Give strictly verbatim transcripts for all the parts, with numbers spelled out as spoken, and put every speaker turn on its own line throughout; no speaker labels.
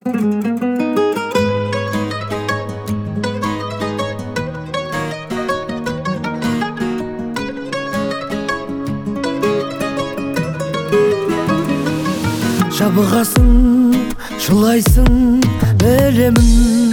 Жабығасың, жылайсың, білемін.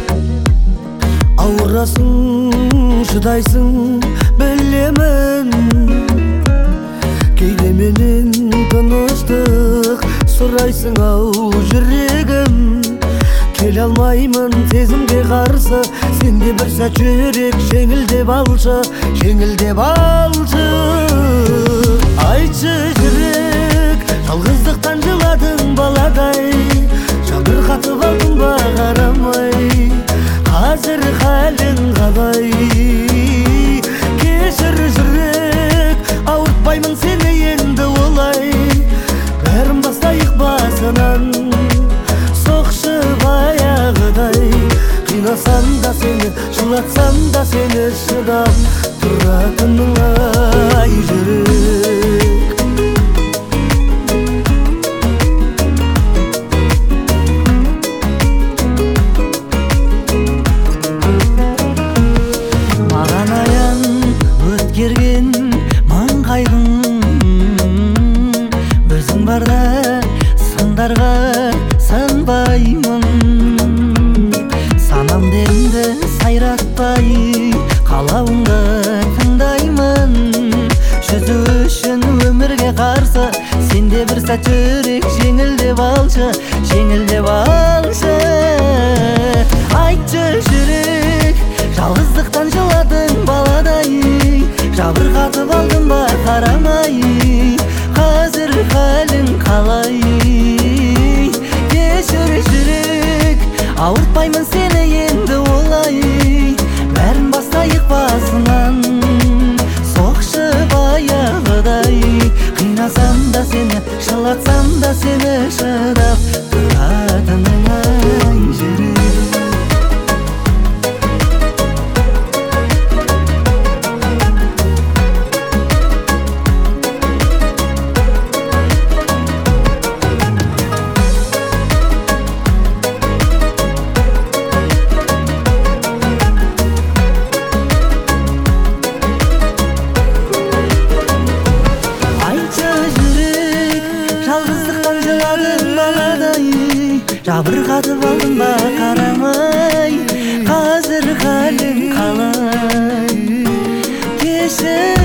Ауырасың, шыдайсың, білемін. Кейде менен тыныштық сұрайсың ау жүрегім. Келе алмаймын сезімге қарсы, сенде бір сәт жүрек жеңілдеп алшы, жеңілдеп алшы. Айтшы жүрек, жалғыздықтан жыладың баладай, жабырқатып алдың ба қарамай, қазір халің қалай? Кешір жүрек, ауыртпаймын сені енді олай, бәрін бастайық басынан, соқшы баяғыдай. Қинасам да сені, жылатсам да сені, шыдап тұратының ай жүрек. Ерген маңғайдың өзің барда сындарға сынбаймын. Санам демді сайратпай қалауыңды тыңдаймын. Жүзу үшін өмірге қарсы, сенде бір сәт жүрек жеңілдеп алшы, жеңілдеп алшы. Айтшы жүрек, жалғыздықтан жыладың баладай, жабырқатып алдың ба қарамай, қазір халің қалай? Кешір жүрек, ауыртпаймын сені енді олай, бәрін бастайық басынан, соқшы баяғыдай. Қинасам да сені, жылатсам да сені, шыдап тұратының ай жүрек. Жалғыздықтан жыладың баладай, жабырқатып алдың ба қарамай, қазір халің қалай? Кешір